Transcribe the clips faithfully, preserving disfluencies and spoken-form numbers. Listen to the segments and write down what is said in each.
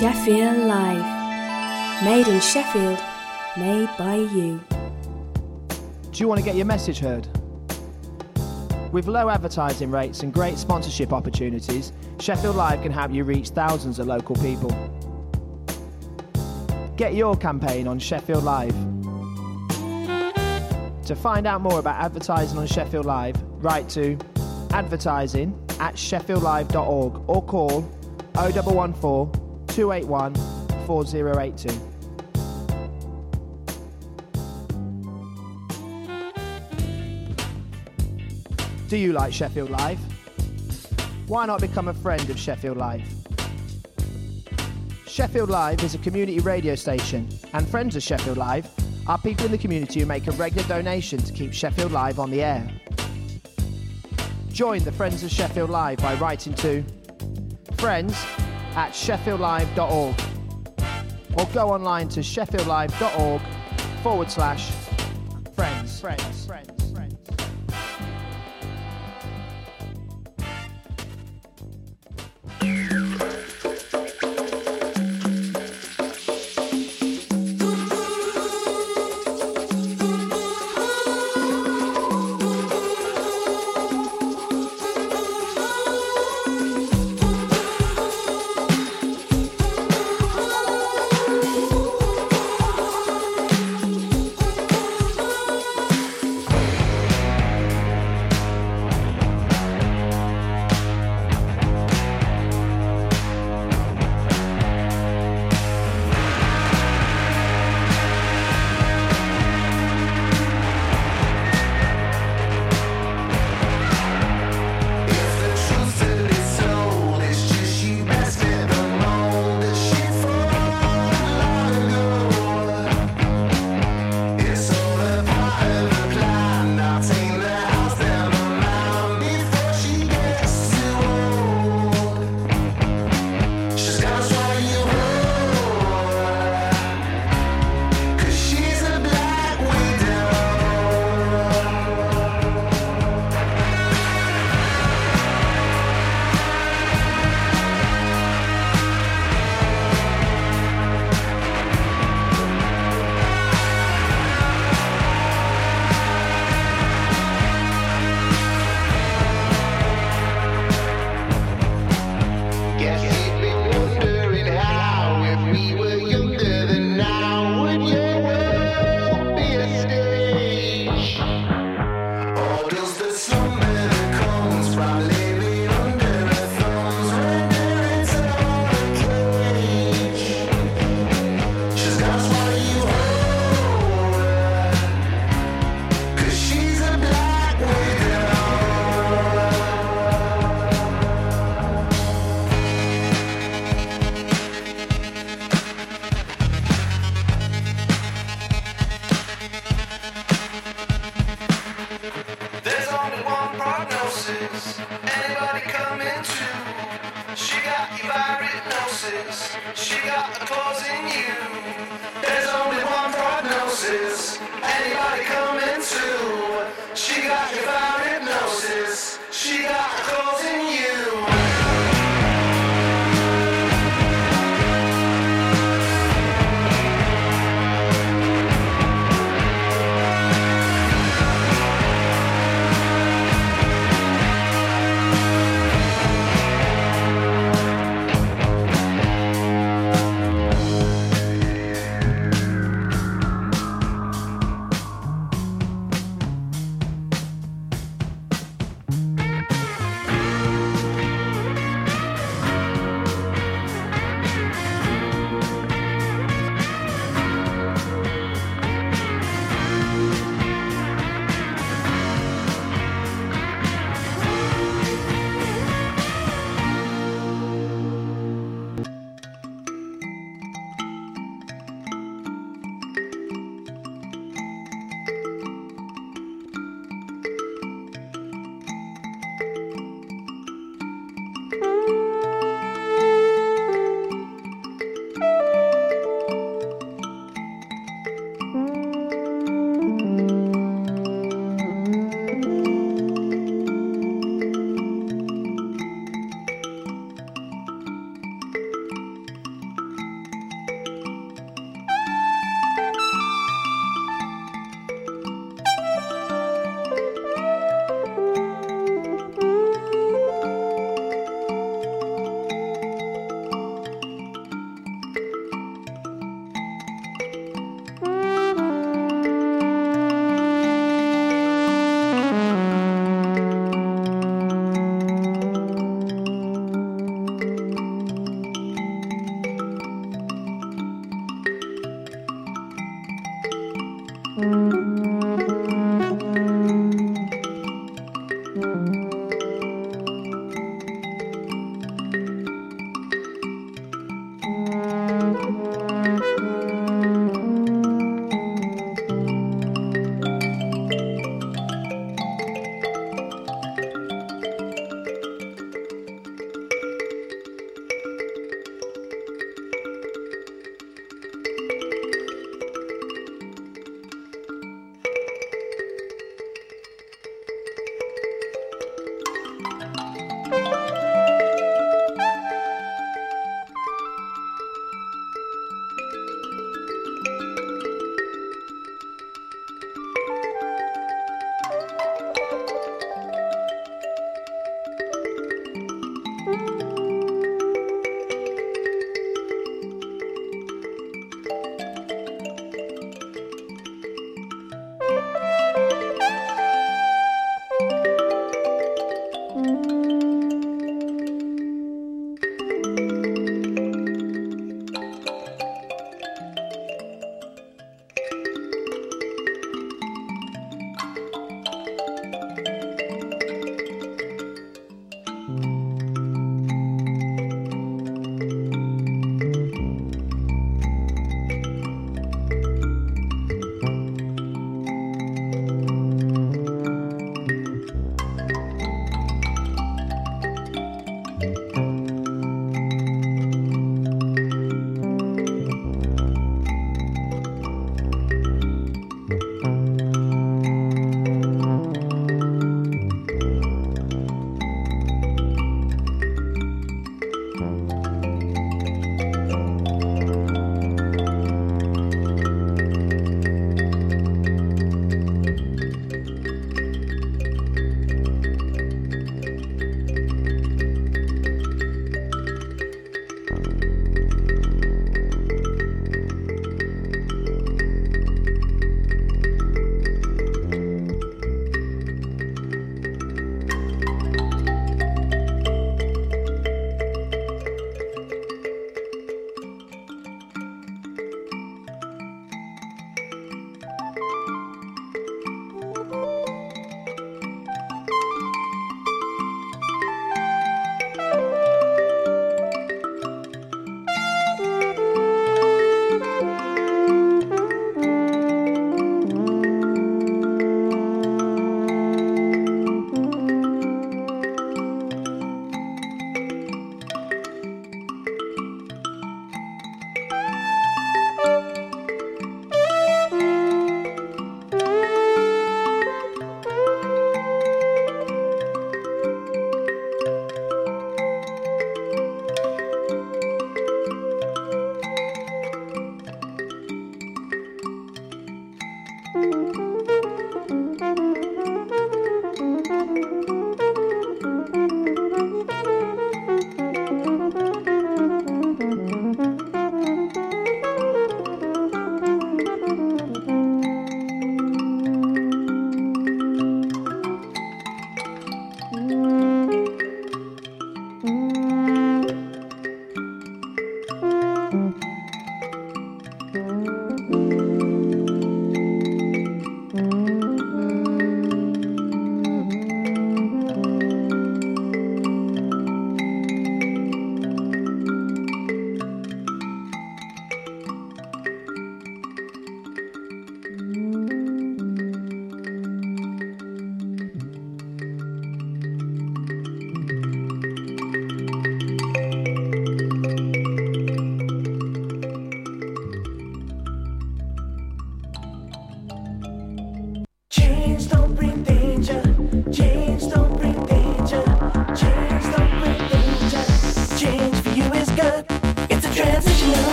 Sheffield Live. Made in Sheffield, made by you. Do you want to get your message heard? With low advertising rates and great sponsorship opportunities, Sheffield Live can help you reach thousands of local people. Get your campaign on Sheffield Live. To find out more about advertising on Sheffield Live, write to advertising at sheffield live dot org or call oh one one four, two eight one, four oh eight two. Do you like Sheffield Live? Why not become a friend of Sheffield Live? Sheffield Live is a community radio station, and friends of Sheffield Live are people in the community who make a regular donation to keep Sheffield Live on the air. Join the Friends of Sheffield Live by writing to friends at sheffield live dot org or go online to sheffield live dot org forward slash friends. Friends. Friends.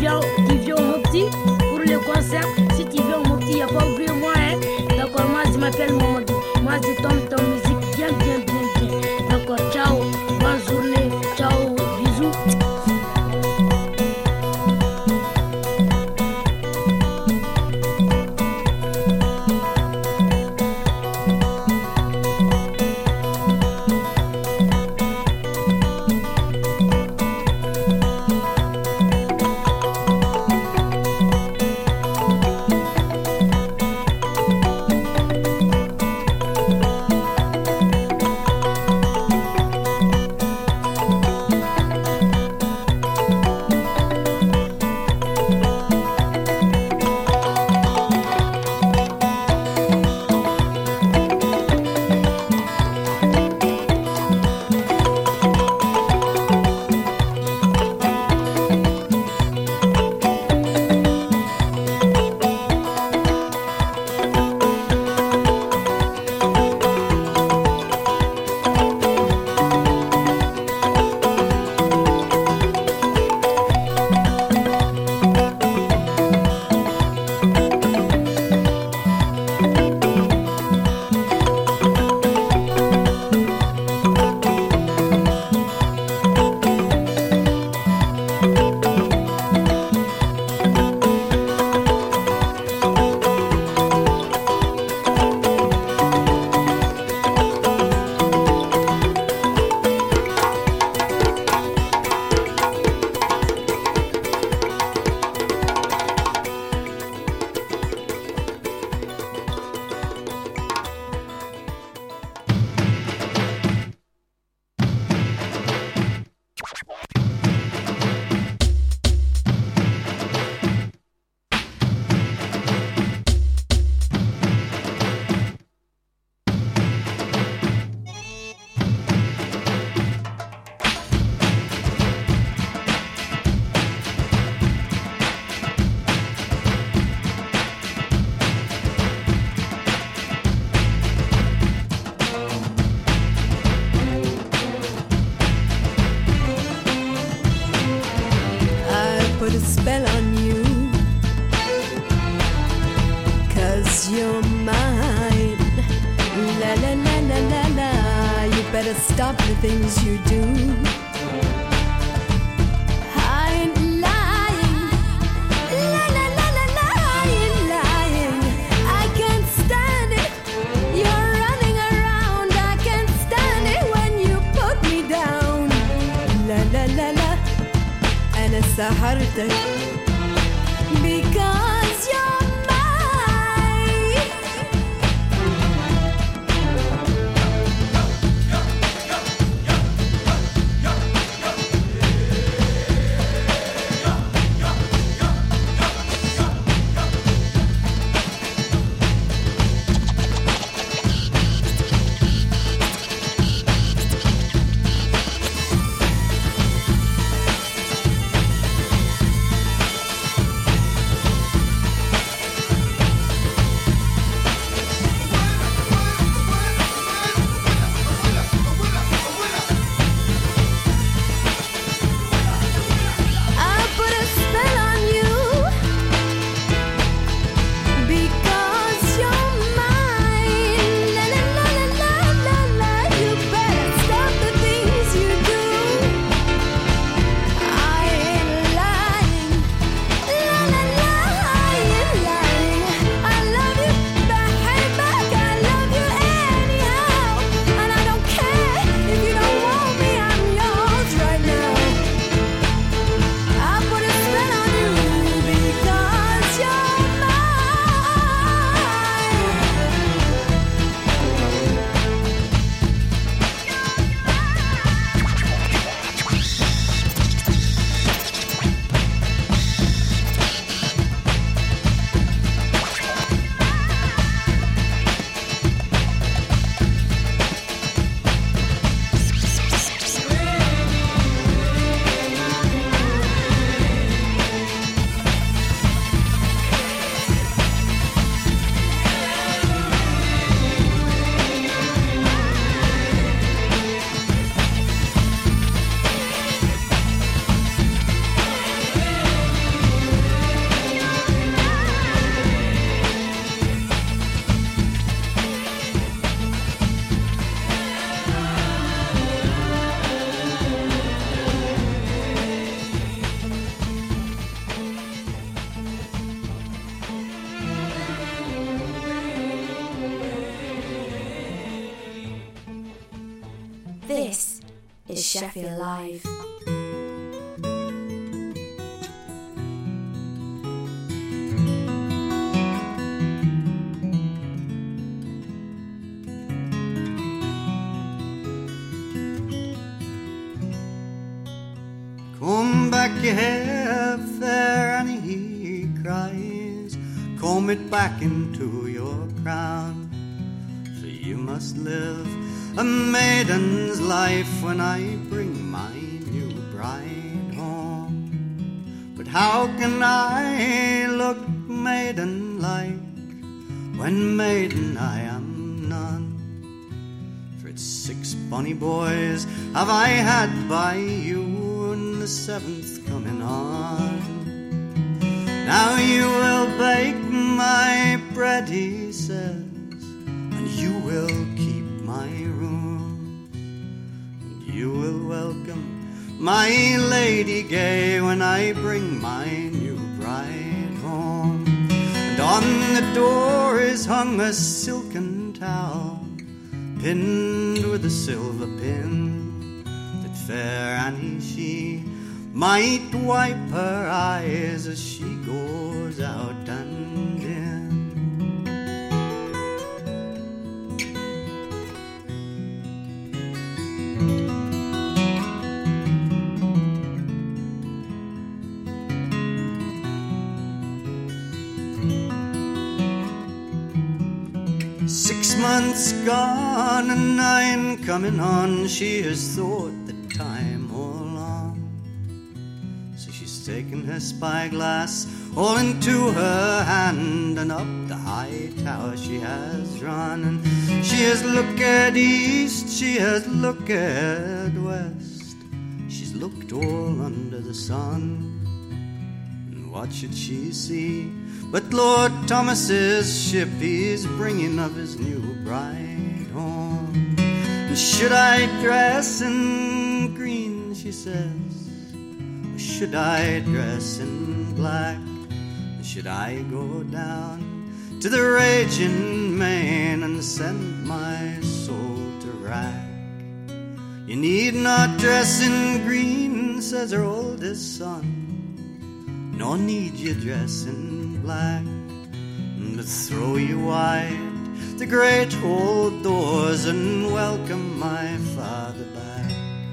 viens, qui vient au Mopti pour le concert. Si tu viens au Mopti, il n'y a pas oublié moi, hein. D'accord, moi je m'appelle Mamadou. Moi je tombe ton musique bien, bien, bien, bien. D'accord, ciao, bonne journée, ciao, bisous. Put a spell on you, 'cause you're mine. La la la la la la. You better stop the things you do. I ain't lying. La la la la la. I ain't lying. I can't stand it. You're running around. I can't stand it when you put me down. La la la la. أنا سهرتك because you're mine. Sheffield Live. Comb back your hair, fair Annie, he cries. Comb it back into your crown, for you must live a maiden's life when I bring my new bride home. But how can I look maiden-like when maiden I am none? For it's six bonny boys have I had by you, and the seventh coming on. Now you will bake my bread, he says, and you will keep my room, and you will welcome my lady gay when I bring my new bride home. And on the door is hung a silken towel, pinned with a silver pin, that fair Annie she might wipe her eyes as she goes out and in. Six months gone and nine coming on, she has thought the time all on. So she's taken her spyglass all into her hand, and up the high tower she has run. And she has looked east, she has looked west, she's looked all under the sun. And what should she see but Lord Thomas's ship, he's bringing of his new bride home. And should I dress in green, she says, or should I dress in black? Or should I go down to the raging main and send my soul to rack? You need not dress in green, says her oldest son, nor need you dress in black, but throw you wide the great old doors and welcome my father back.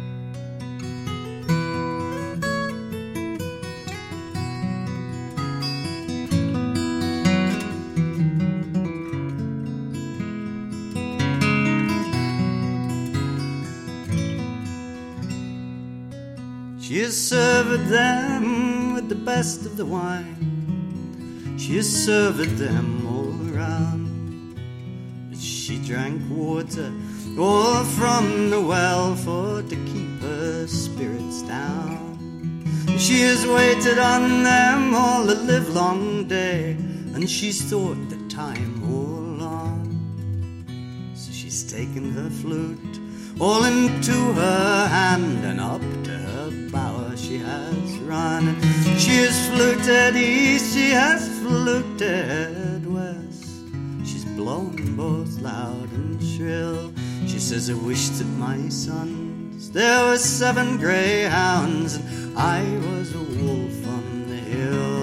She has served them with the best of the wine, she has served them all around, but she drank water all from the well for to keep her spirits down. And she has waited on them all the livelong day, and she's thought the time all on. So she's taken her flute all into her hand, and up to her bower she has run. And she has fluted east, she has fluted west, she's blown both loud and shrill. She says, I wish that my sons there were seven greyhounds, and I was a wolf on the hill.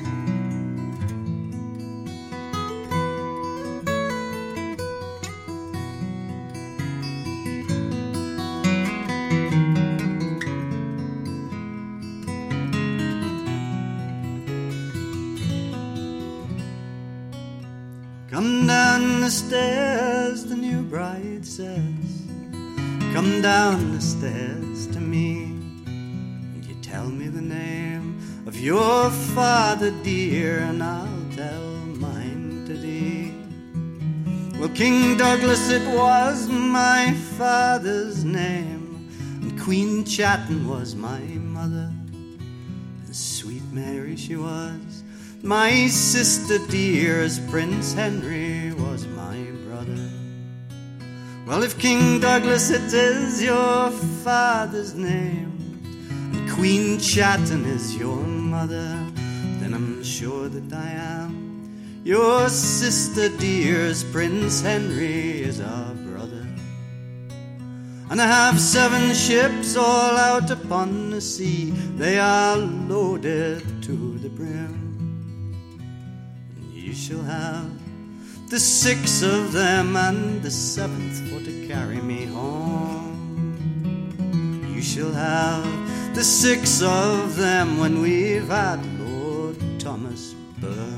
Come down the stairs, the new bride says, come down the stairs to me, and you tell me the name of your father dear, and I'll tell mine to thee. Well, King Douglas it was my father's name, and Queen Chatton was my mother, and sweet Mary she was my sister dear, as Prince Henry was my brother. Well, if King Douglas it is your father's name, and Queen Chatton is your mother, then I'm sure that I am your sister dear, as Prince Henry is our brother. And I have seven ships all out upon the sea. They are loaded to the brim. And you shall have the six of them and the seventh for to carry me home. You shall have the six of them when we've had Lord Thomas burned.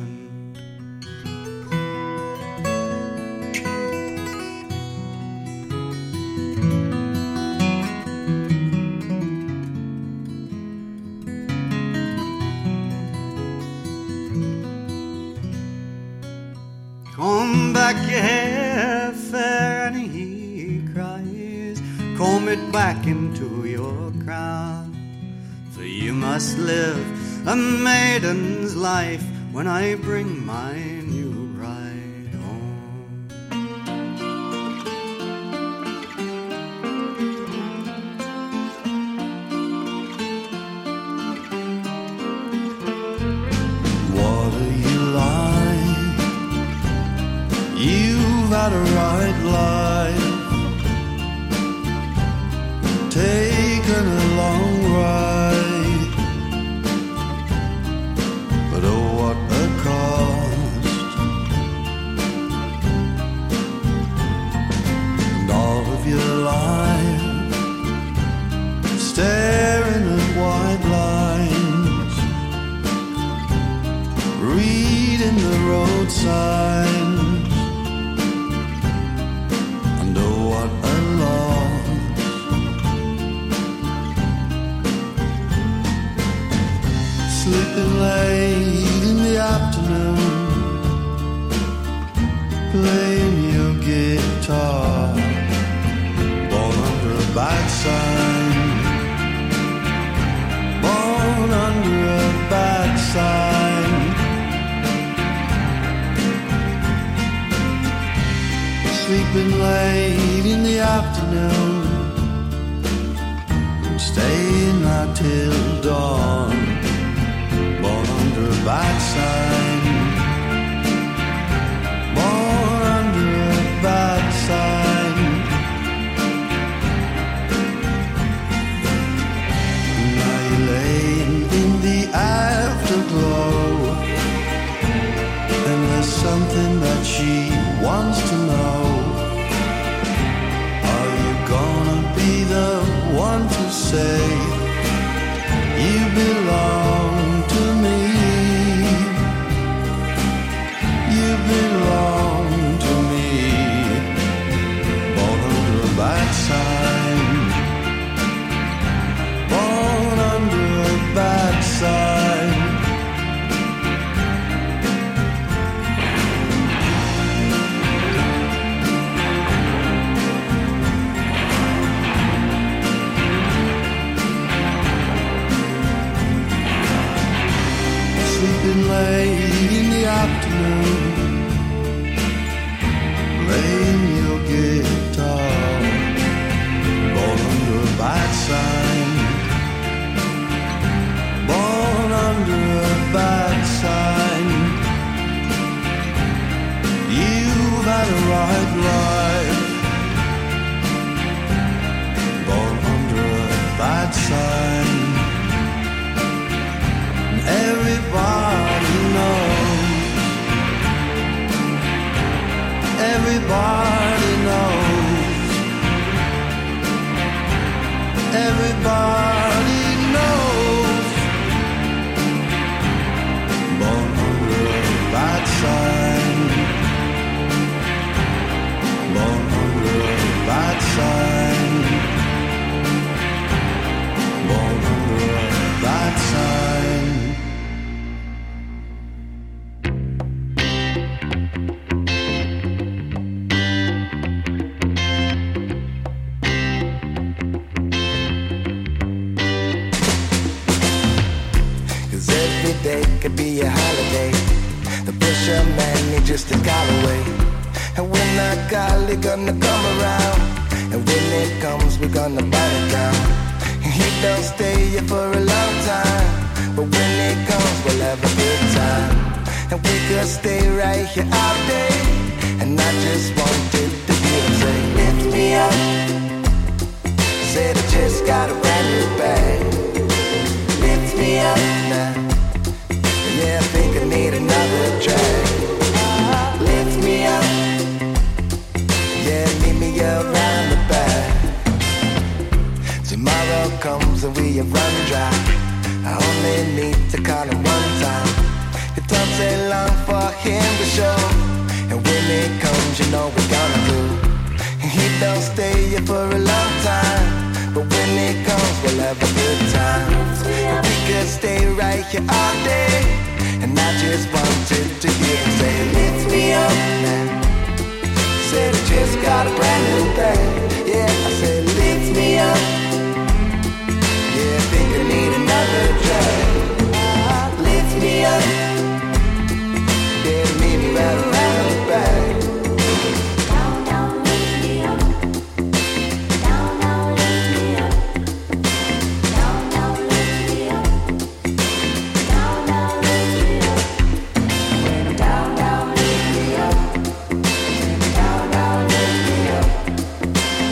Comb back your hair, fair Annie, he cries. Comb it back into your crown. For you must live a maiden's life when I bring my new bride home. What are you like? You've had a right life, taken a long ride, but oh what a cost. And all of your life staring at white lines, reading the road signs. Sleeping late in the afternoon, playing your guitar, born under a bad sign, born under a bad sign. Sleeping late in the afternoon, staying out till dawn, born under a bad sign, born under a bad sign. Now you're laying in the afterglow, and there's something that she wants to know. Are you gonna be the one to say you belong to me? You belong to me. Born under a bad sign, born under a bad sign. Sleeping late in the afternoon, playing your guitar, born under a bad sign, born under a bad sign. You've had a right life, born under a bad sign. Everybody knows, everybody knows, everybody knows. Born under a bad sign, born under a bad sign, born under a bad sign. Could be a holiday. The pressure man is just a call away. And when that golly gonna come around, and when it comes, we're gonna burn it down. And he don't stay here for a long time, but when it comes, we'll have a good time. And we could stay right here all day. And I just wanted to hear him say, lift me up, Said I just got a brand new bag. Lift me up now. Yeah, I think I need another drag. Lift me up. Yeah, meet me around the back. Tomorrow comes and we have run dry. I only need to call him one time. It don't take long for him to show. And when it comes, you know we're gonna do. And he don't stay here for a long time. But when it comes, we'll have a good time. And we could stay right here all day. And I just wanted to hear him say, lift me up now. Said I just got a brand new bag. Yeah, I said, lift me up. Yeah, I think I need another drag. Lift me up. Yeah, meet me right around the back. Down, down, lift me up. Down, down, lift me up. Down, down, lift me up. Down, down, lift me up. Down, down, lift me up. Down, down, lift me up.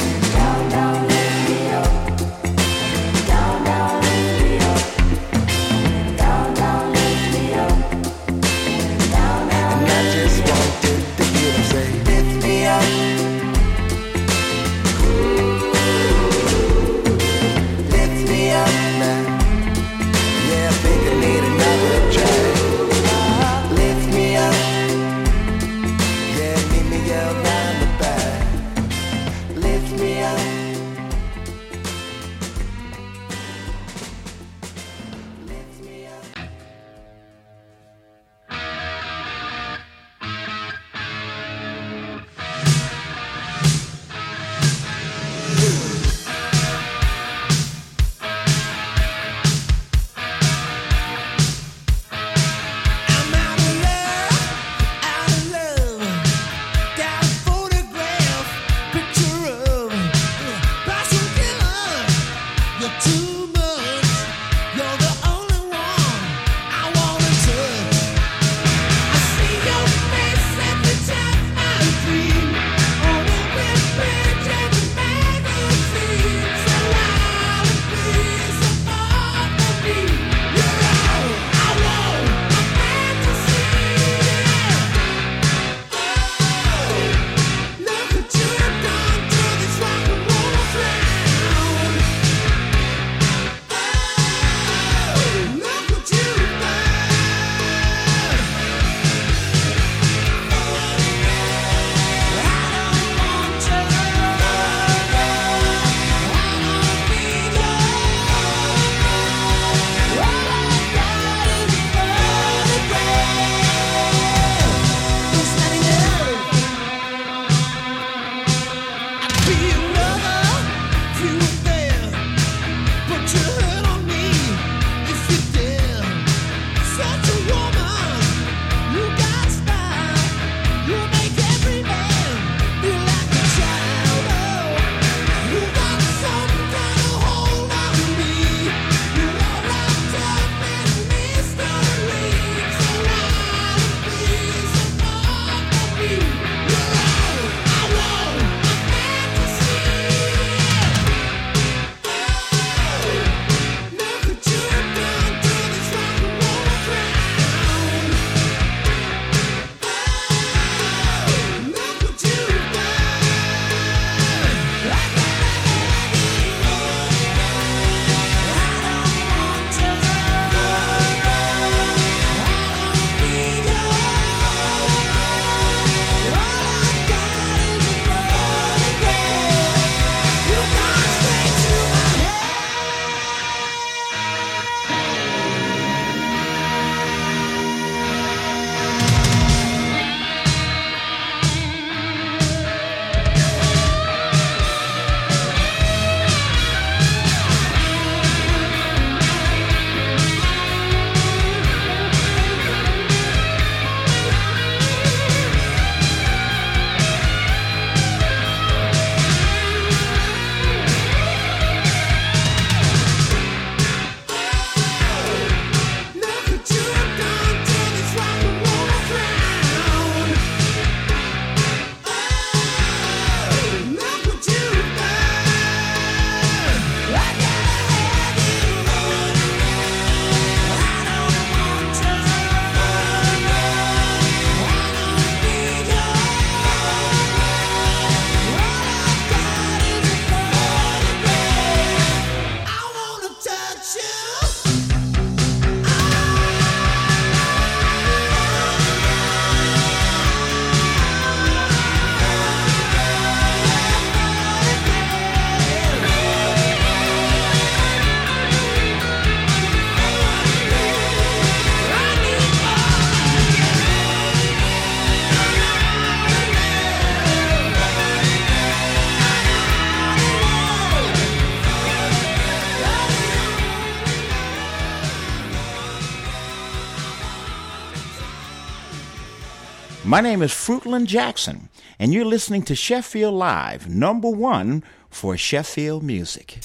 My name is Fruitland Jackson, and you're listening to Sheffield Live, number one for Sheffield music.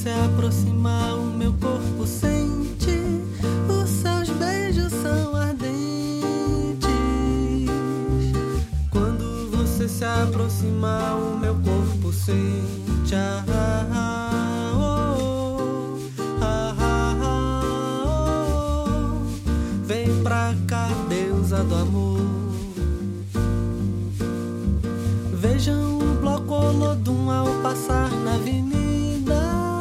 se aproximar, o meu corpo sente. Os seus beijos são ardentes. Quando você se aproximar, o meu corpo sente. Ah, ah, ah, oh, ah, ah, ah, oh. Vem pra cá, deusa do amor. Vejam o bloco Olodum ao passar na avenida,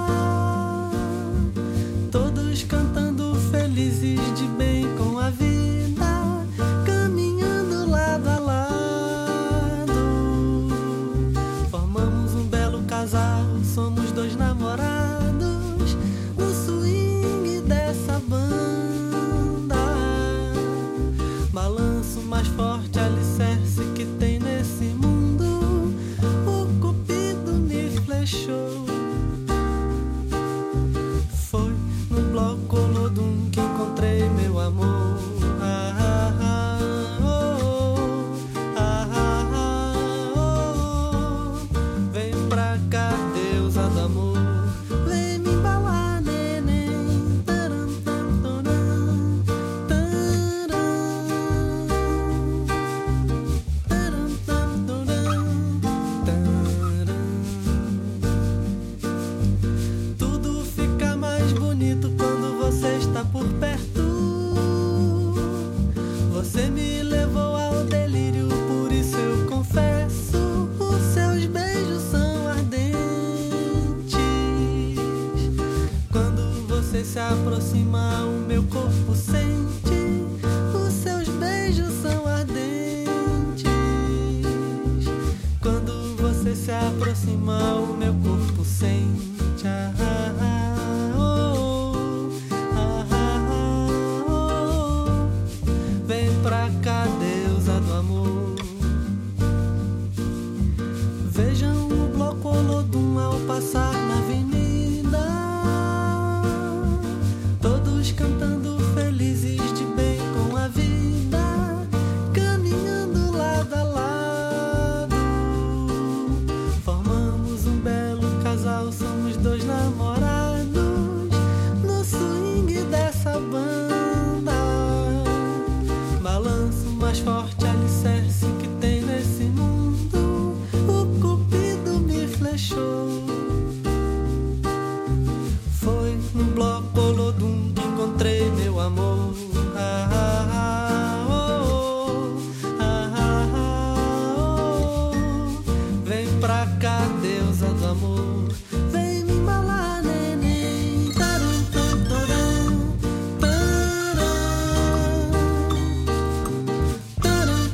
todos cantando felizes de bem com a vida, caminhando lado a lado. Formamos um belo casal, somos dois namorados no swing dessa banda. Balanço mais forte, alicerce que tem nesse mundo. Foi no bloco Olodum que encontrei meu amor. Ah, ah, ah, oh, ah, ah, ah, oh. Vem pra cá, deusa do amor. Vem me embalar, neném. Taran, taran, taran, taran, taran, taran. Tudo fica mais bonito quando você está por perto. Você me levou ao delírio, por isso eu confesso. Os seus beijos são ardentes. Quando você se aproxima, o meu corpo sente. Os seus beijos são ardentes. Quando você se aproxima, o meu corpo sente. Ah, ah, ah, oh, ah, ah, ah, oh. Vem pra cá, deusa do amor. Vejam o bloco Olodum ao passar na avenida, todos cantando felizes de bem com a vida, caminhando lado a lado. Formamos um belo casal, somos dois namorados no swing dessa banda. Balanço mais forte, alicerce que tem nesse mundo. O cupido me flechou. Foi no bloco Olodum que encontrei meu amor. Ah, ah, ah, oh, ah, ah, ah, oh. Vem pra cá, deusa do amor. Vem me embalar, neném. Taran, taran, taran, taran,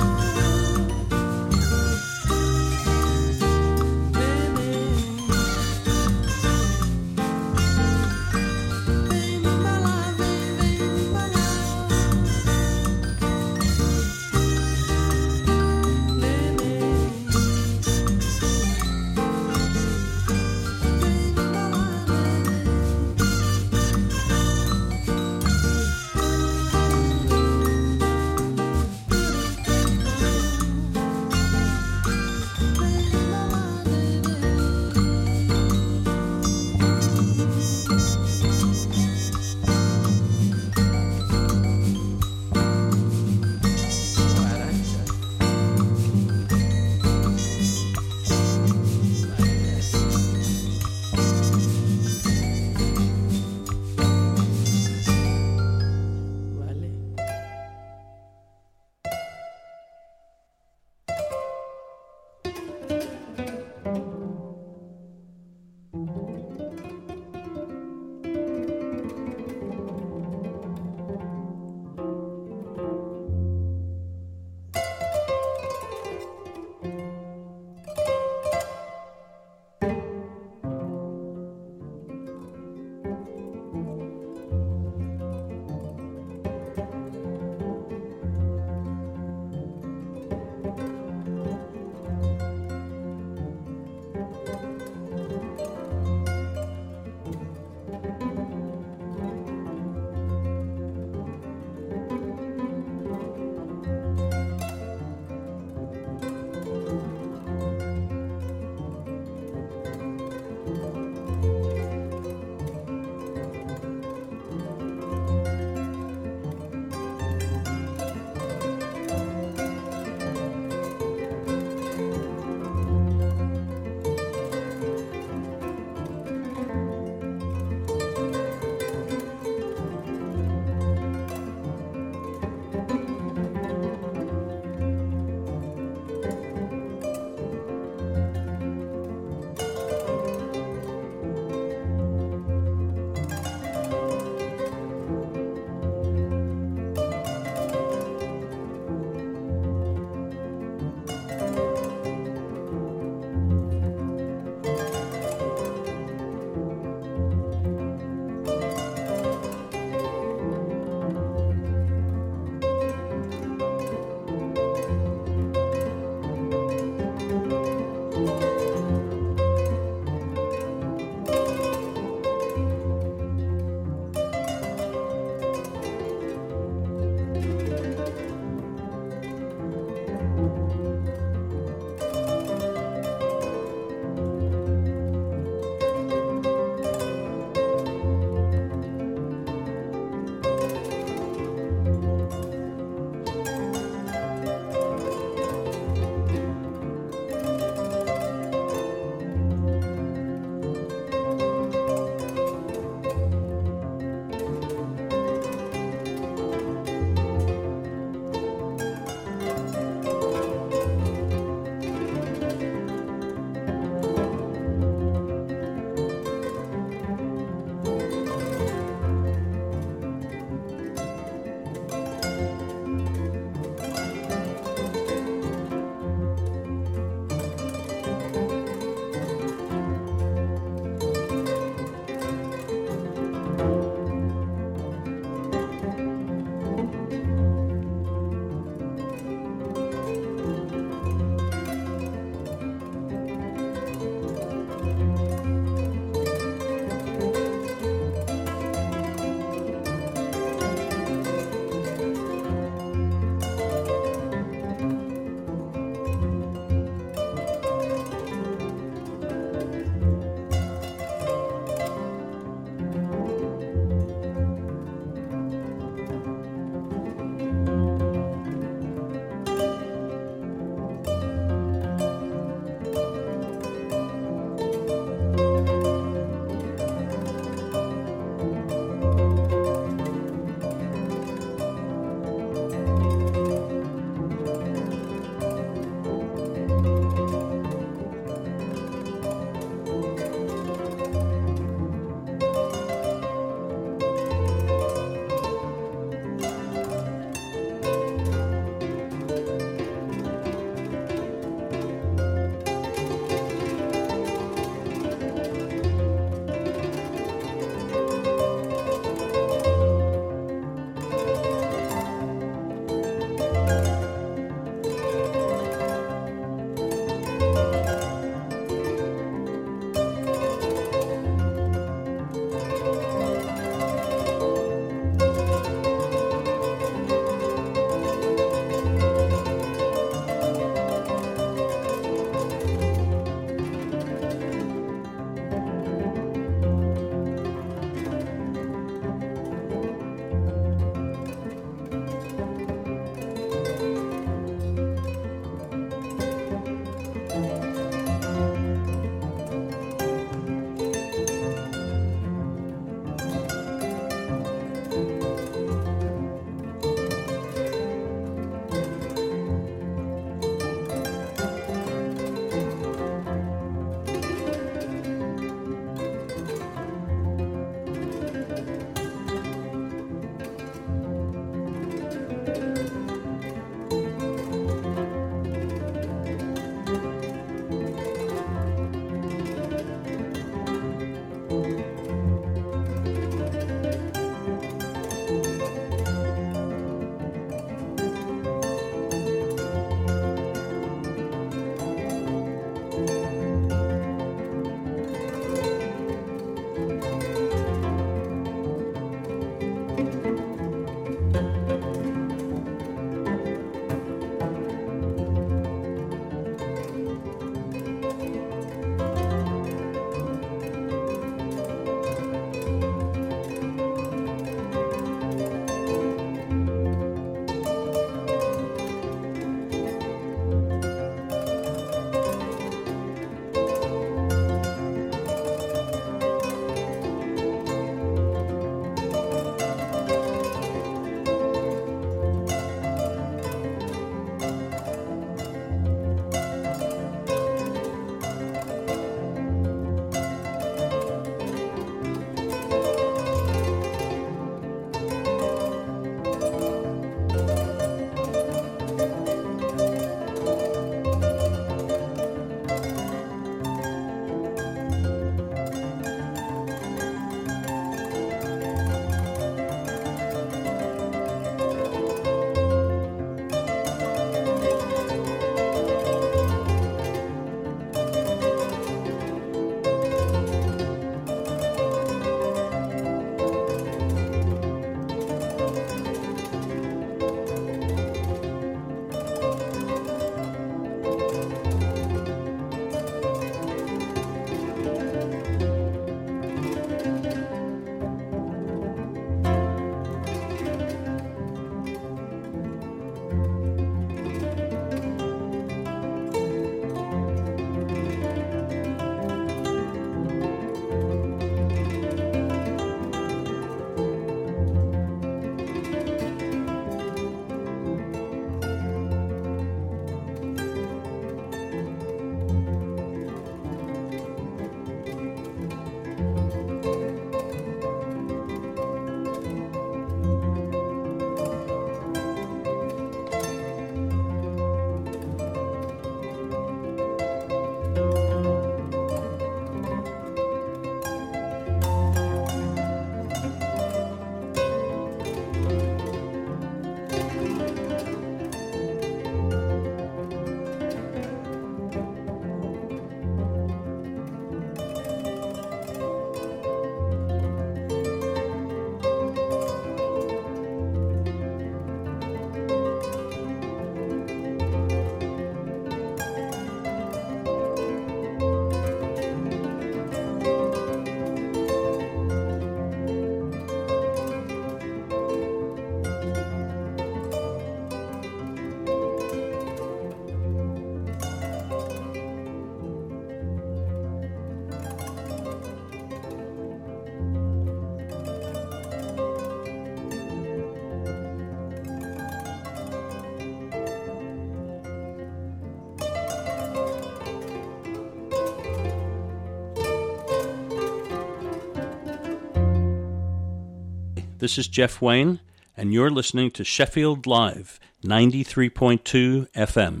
This is Jeff Wayne, and you're listening to Sheffield Live, ninety-three point two F M.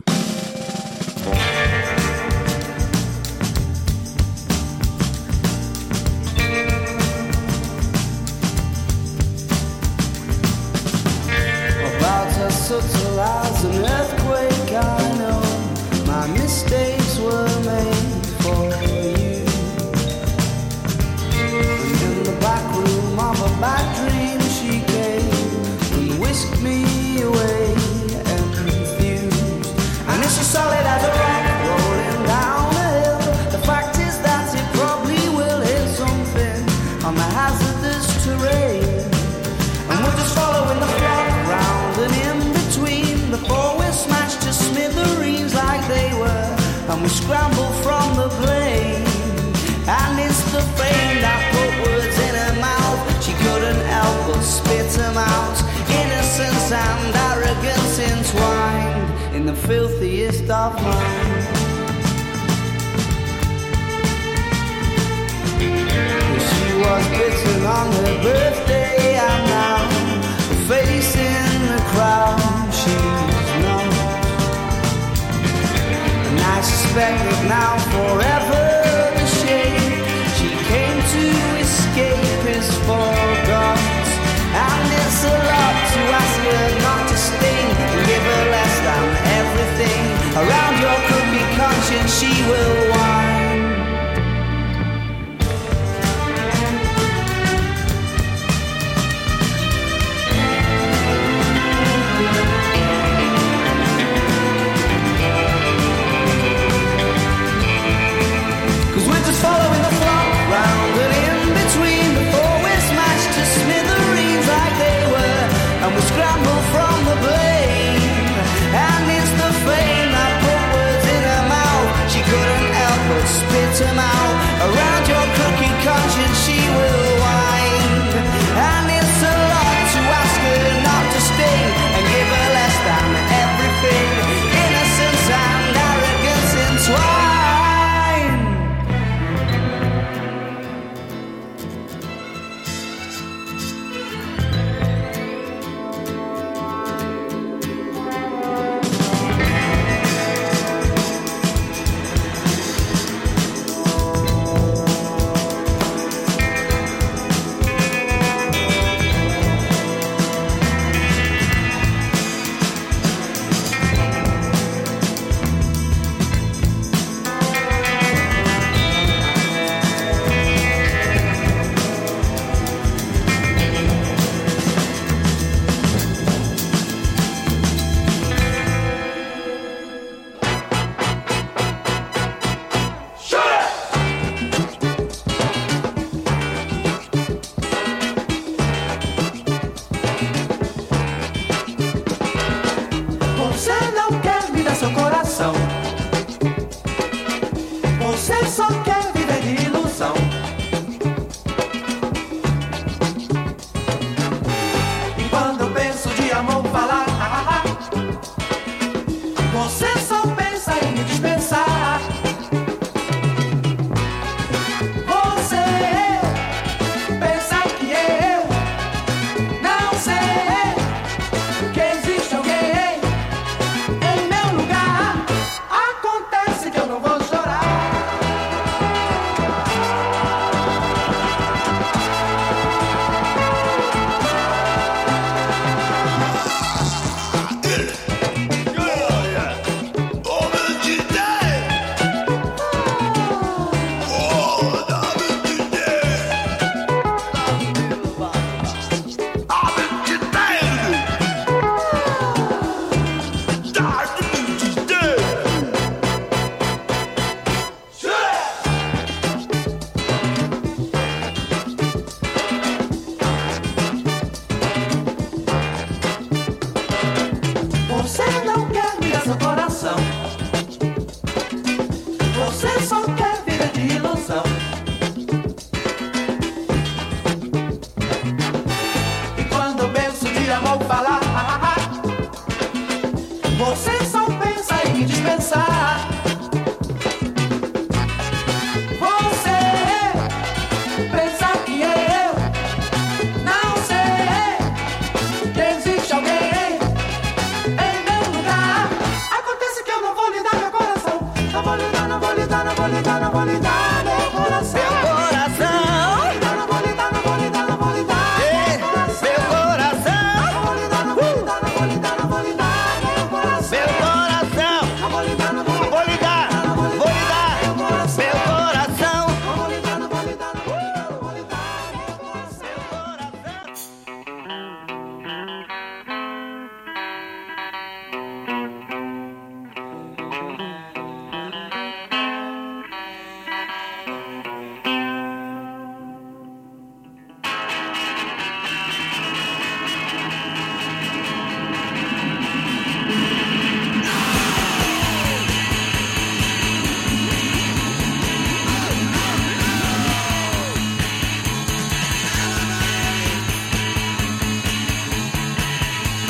About as subtle as an earthquake, I know my mistakes were made for you. And in the back room of a bad dream, she came and whisked me away and confused. And if she's solid as a rock rolling down a hill, the fact is that it probably will hit something on the hazardous terrain. And we're just following the flock round and in between. The four were smashed to smithereens like they were, and we scramble from the blame. And it's the fame that put words in her mouth. She couldn't help but spit them out. Innocence and arrogance entwined in the filthiest of minds. She was bitten on her birthday, and now the face in the crowd she's not. And I suspect that now forever the shame she came to escape is forgot. And it's a lot to ask her not to sting and give her less than everything. Around your crooked conscience she will whine. Following the flock round and in between. The four were smashed to smithereens like they were, and we scramble from the blame. And it's the fame that put words in her mouth. She couldn't help but spit them out. Around your crooked conscience she will wind. And it's a lot to ask her not to sting and give her less than everything. Innocence and arrogance entwined. Você só pensa em dispensar.